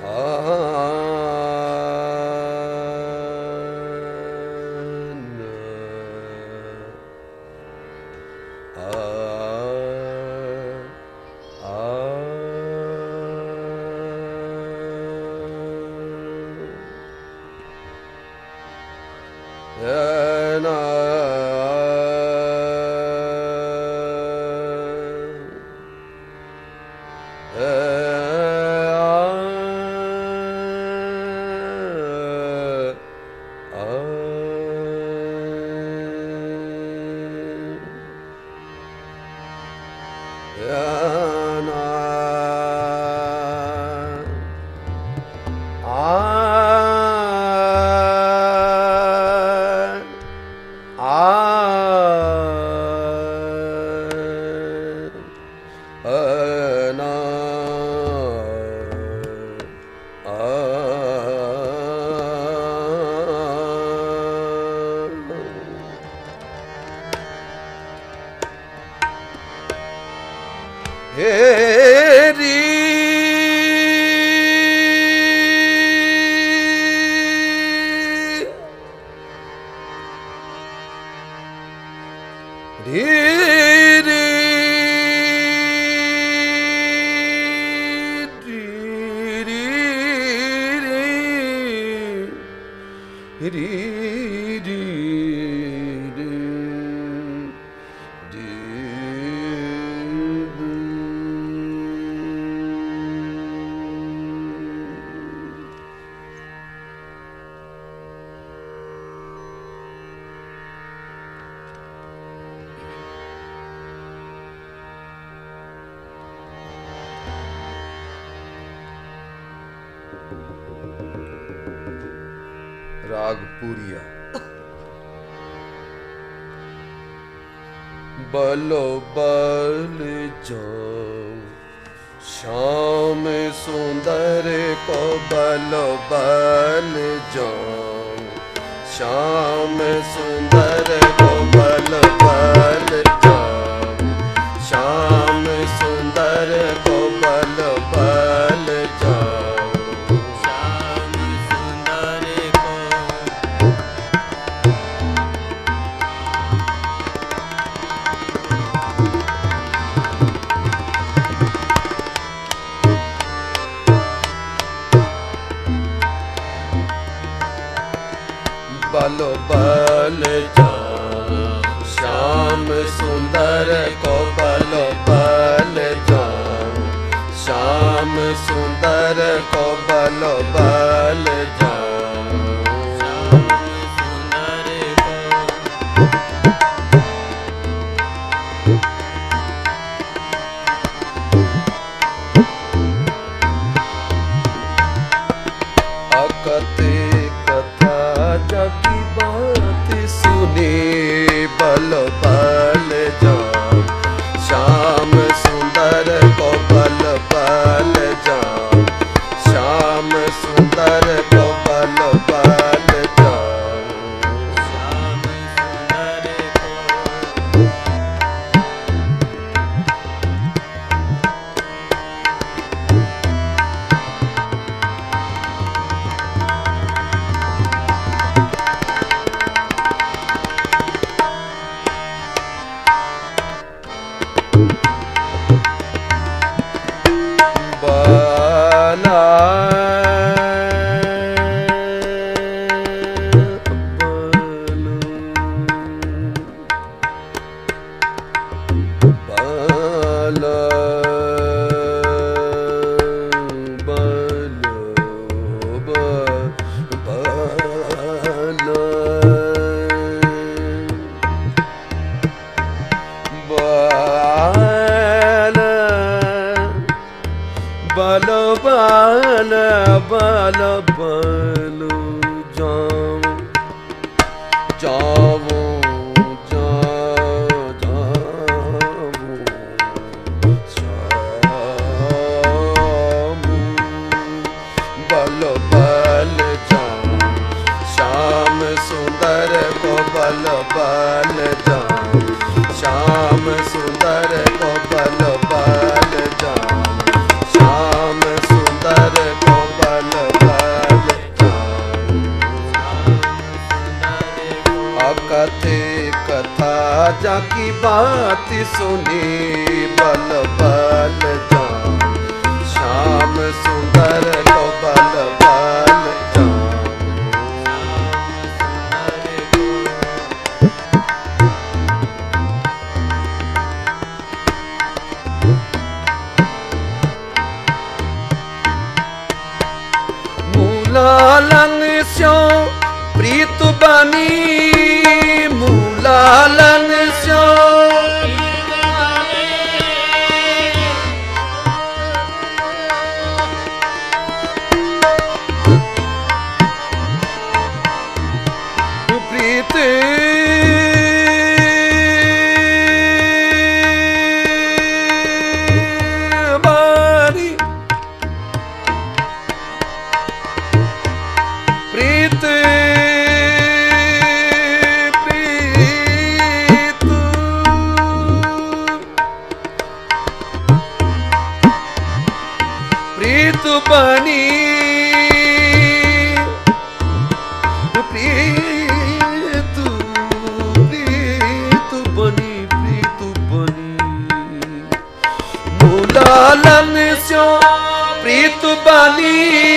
राग पूरिया। बलो बल जाओ श्याम सुंदर को, बलो बल जाओ श्याम सुंदर को, बल बल जाओ श्याम सुंदर को, बल बल जाओ बलो बल जाओ श्याम सुंदर को, बलो बल जाओ श्याम सुंदर को, बलो बल जाओ श्याम सुंदर को। अकते कथा जगी बात सुनी, बल बल जाओ श्याम सुंदर को, बल बल जाओ श्याम सुंदर को, बल बल जाओ श्याम सुंदर को। बल बल बल बल जाओ जाओ जाओ श्याम बल बल जाओ श्याम सुंदर को, बल बल जाओ श्याम सुंदर को, बल बल जाओ श्याम सुंदर को, बल जाकी बात सुनी बल बल जाम श्याम सुंदर को बल बल जाम मूलालन स्यो प्रीत बनी मूलालन स्यो प्रीत बारी प्रीत प्रीत बनी प्रीत बनी प्रीत बनी मूलालन स्यो प्रीत बनी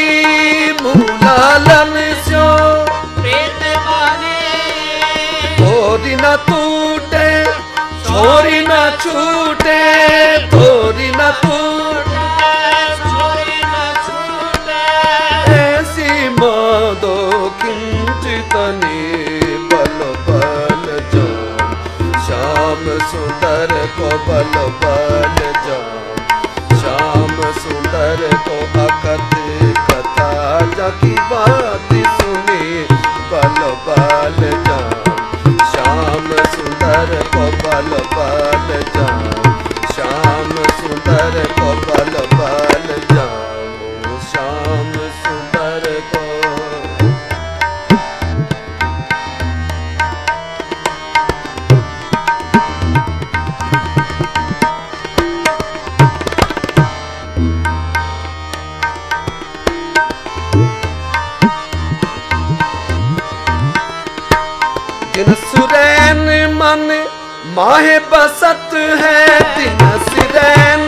मूलालन स्यो प्रीत बनी थोड़ी न टूटे छोरी न छूटे थोड़ी न टूटे छोरी न छूटे ऐसी मादो किंचितनी बल बल जाम श्याम सुंदर को बल बल जाम श्याम सुंदर को अकथ कथा जाकी बात सुनी बल बल जाम श्याम सुंदर को बल बल जाम श्याम सुंदर को बल बल जाम श्याम सुंदर को दिन सुरैन मन माहे बसत है दिन सुरैन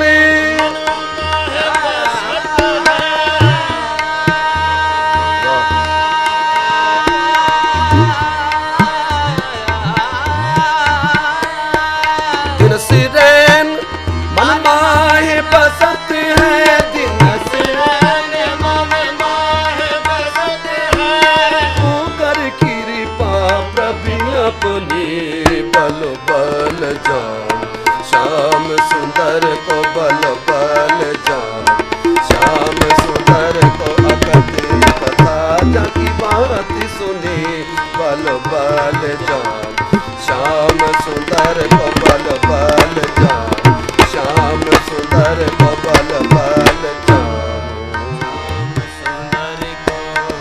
दिन सुरैन मन माहे बसत है दिन सुरैन मन माहे बसत है कर कृपा प्रभु अपनी बल बल जाम श्याम सुंदर को बल बल जाम श्याम सुंदर को अकथ कथा जाकी बात सुनी बल बल जाम श्याम सुंदर को बल बल जाम श्याम सुंदर को बल बल जाम सुंदर को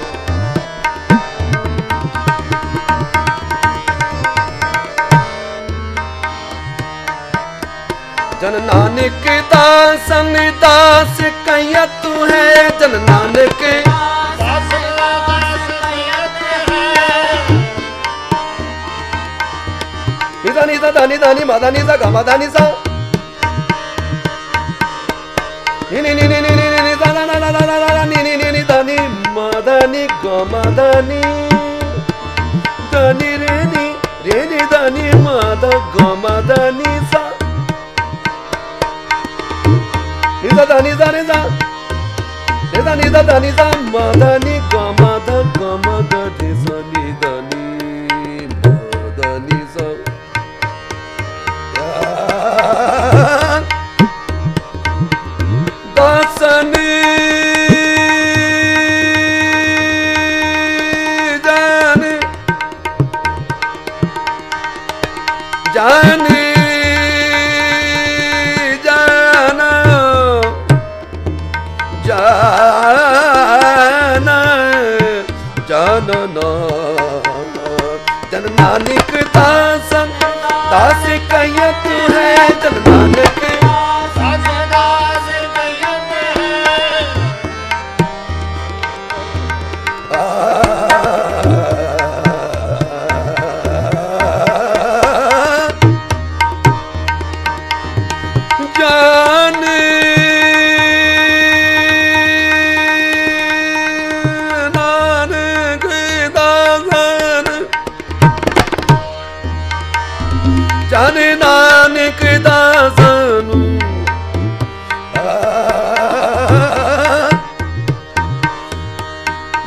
जन नानक दासन दास कैया तू है जन नानक दास दास नियत है निदा निदा दानी दानी मादा निदा गा मादा निदा नि नि नि नि नि नि नि दा दा दा दा दा दा नि नि नि नि दानी मादा नि गा मादा नि दानी रे नि दानी मादा गा मादा नि सा निदा दानी दा निदा निदा निदा दानी दा मादा नि गा मादा गा मादा नि सा नि दानी मादा नि सा दासन जान जान जाना जाना जानना जन नानक दासन दास कैयत है जन नानक दास दास नियत है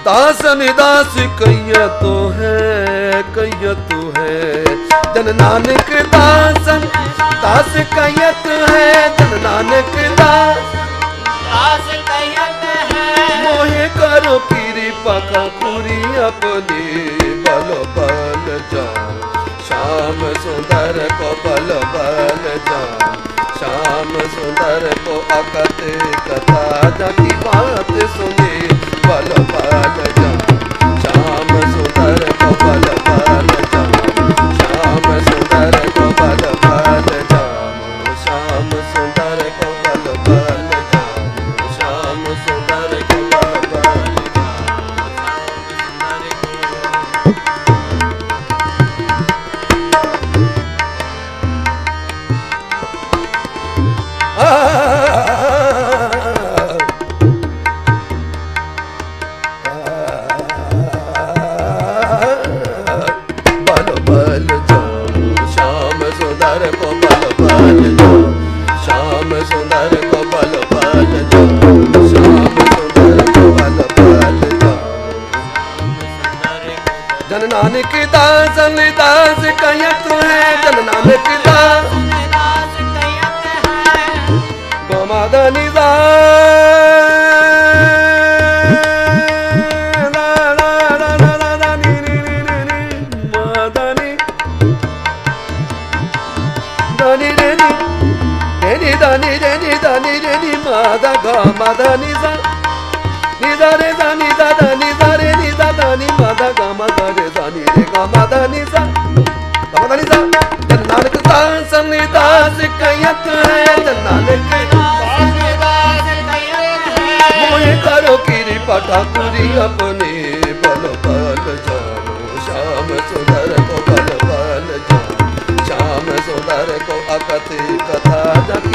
दास निदास कैया तो है जन नानक दासन दास कैयत है जन नानक दास कहत है मोहे करो कृपा का खुरी अपनी बल बल जा श्याम सुंदर को बल बल जा श्याम सुंदर को अकथ कथा जाकी बात सुने बल बल जा श्याम सुंदर को बल बल जा श्याम सुंदर को बल बल जा श्याम सुंदर को बल बल जा श्याम सुंदर को बल बल बल बल जाओ श्याम सुंदर को बल बल जाओ श्याम सुंदर को बल बल जाओ श्याम सुंदर को बल बल जाओ जन नानक दास दास कहत है जन नानक दास गोमादनी मादा गा मादा निजा निजा रे जा निजा दा निजा रे निजा दा नि मादा गा मादा रे जा नि रे गा मादा निजा गा मादा निजा जन नानक दास दास कहत है जन नानक दास कहत है मोहे करो कृपा ठाकुरी अपने बल बल जाओ श्याम सुंदर को बल बल जाओ श्याम सुंदर को अकथ कथा जाकी